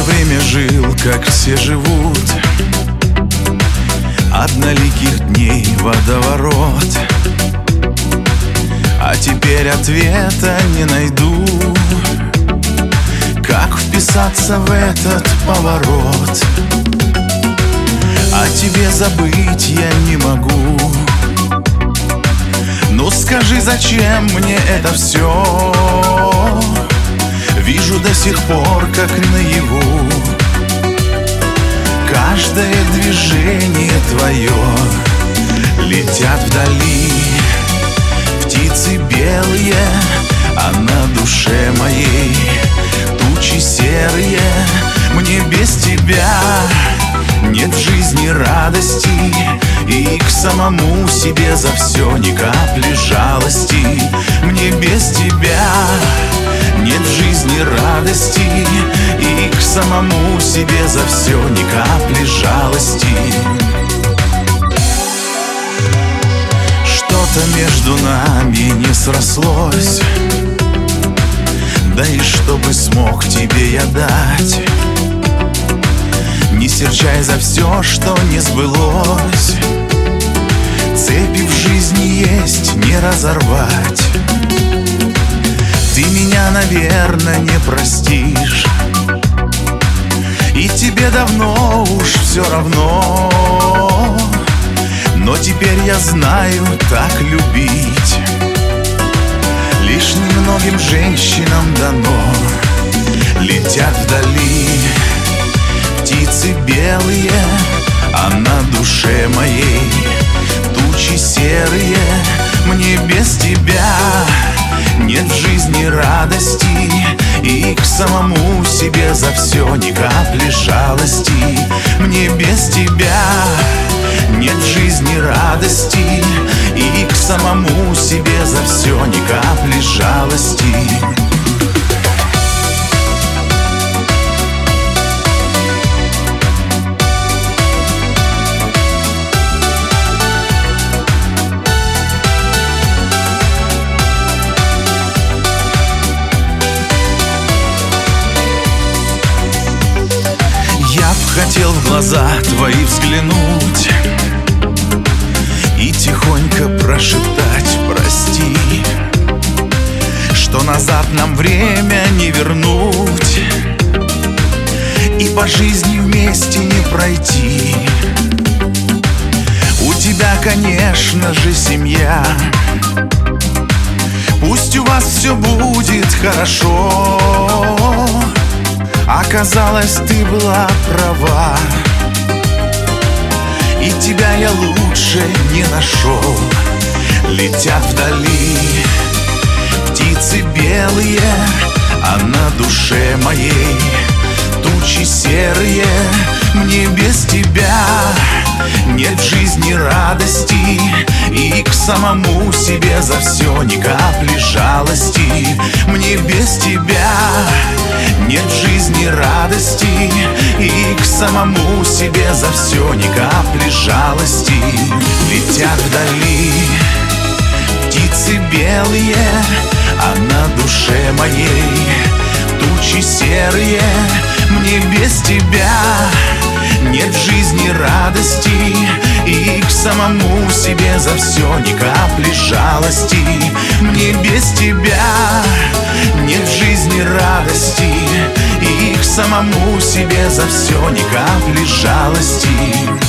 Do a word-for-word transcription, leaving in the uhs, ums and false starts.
время жил, как все живут, одноликих дней водоворот. А теперь ответа не найду, как вписаться в этот поворот. О тебе забыть я не могу. Ну скажи, зачем мне это все? Вижу до сих пор, как наяву, каждое движение твое. Летят вдали птицы белые, а на душе моей тучи серые. Мне без тебя нет в жизни радости, и к самому себе за все ни капли жалости. Мне без тебя нет в жизни радости, и к самому себе за все ни капли жалости. Что-то между нами не срослось, да и что бы смог тебе я дать? Не серчай за все, что не сбылось. Цепи в жизни есть не разорвать. Ты меня, наверное, не простишь, и тебе давно уж все равно. Но теперь я знаю, так любить лишь немногим женщинам дано. Летят вдали птицы белые, а на душе моей тучи серые. Мне без тебя нет в жизни радости, и к самому себе за все ни капли жалости. Мне без тебя нет в жизни радости, и к самому себе за все ни капли жалости. Хотел в глаза твои взглянуть и тихонько прошептать прости, что назад нам время не вернуть, и по жизни вместе не пройти. У тебя, конечно же, семья, пусть у вас все будет хорошо. Оказалось, ты была права, и тебя я лучше не нашел. Летят вдали птицы белые, а на душе моей тучи серые. Мне без тебя нет в жизни радости, и к самому себе за все ни капли жалости. Мне без тебя нет в жизни радости, и к самому себе за все ни капли жалости. Летят вдали птицы белые, а на душе моей тучи серые. Мне без тебя нет в жизни радости, и к самому себе за все ни капли жалости. Мне без тебя нет в жизни радости, и к самому себе за все ни капли жалости.